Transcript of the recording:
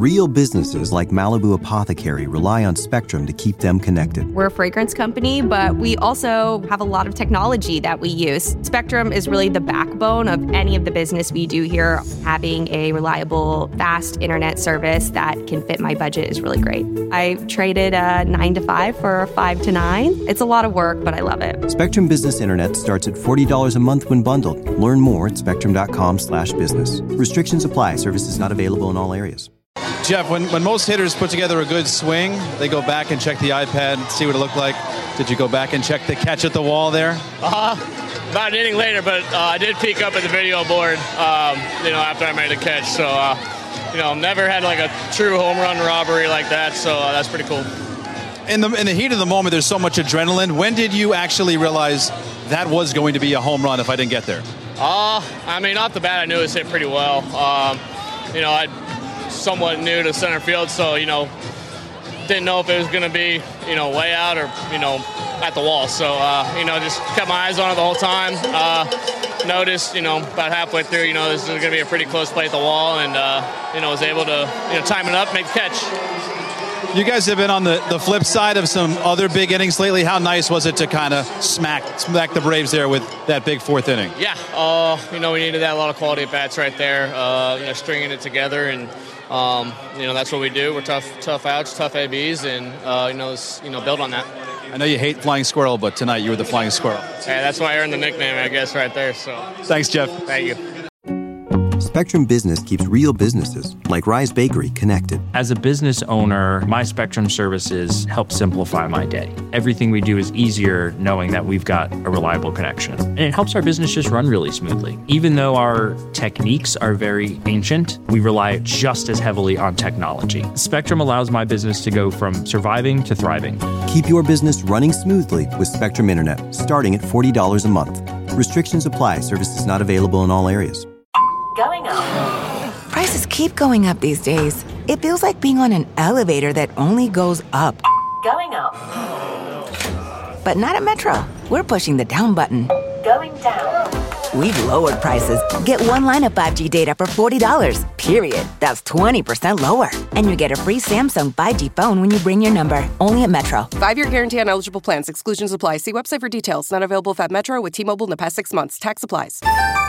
Real businesses like Malibu Apothecary rely on Spectrum to keep them connected. We're a fragrance company, but we also have a lot of technology that we use. Spectrum is really the backbone of any of the business we do here. Having a reliable, fast internet service that can fit my budget is really great. I traded a 9 to 5 for a 5 to 9. It's a lot of work, but I love it. Spectrum Business Internet starts at $40 a month when bundled. Learn more at spectrum.com/business. Restrictions apply. Services not available in all areas. Jeff, when most hitters put together a good swing, they go back and check the iPad, see what it looked like. Did you go back and check the catch at the wall there? About an inning later, but I did peek up at the video board, after I made the catch. So, never had like a true home run robbery like that. So that's pretty cool. In the heat of the moment, there's so much adrenaline. When did you actually realize that was going to be a home run if I didn't get there? Off the bat, I knew it was hit pretty well. I somewhat new to center field, so, didn't know if it was going to be, way out or, at the wall. So, just kept my eyes on it the whole time. Noticed, about halfway through, this is going to be a pretty close play at the wall, and, was able to, time it up, make the catch. You guys have been on the flip side of some other big innings lately. How nice was it to kind of smack the Braves there with that big fourth inning? Yeah, we needed that, a lot of quality at bats right there, stringing it together, and that's what we do. We're tough outs, tough ABs, and build on that. I know you hate flying squirrel, but tonight you were the flying squirrel. Yeah, that's why I earned the nickname, I guess, right there. So thanks, Jeff. Thank you. Spectrum Business keeps real businesses like Rise Bakery connected. As a business owner, my Spectrum services help simplify my day. Everything we do is easier knowing that we've got a reliable connection. And it helps our business just run really smoothly. Even though our techniques are very ancient, we rely just as heavily on technology. Spectrum allows my business to go from surviving to thriving. Keep your business running smoothly with Spectrum Internet, starting at $40 a month. Restrictions apply. Services not available in all areas. Going up. Prices keep going up these days. It feels like being on an elevator that only goes up. Going up. But not at Metro. We're pushing the down button. Going down. We've lowered prices. Get one line of 5G data for $40, period. That's 20% lower. And you get a free Samsung 5G phone when you bring your number. Only at Metro. 5-year guarantee on eligible plans. Exclusions apply. See website for details. Not available at Metro with T-Mobile in the past 6 months. Tax applies.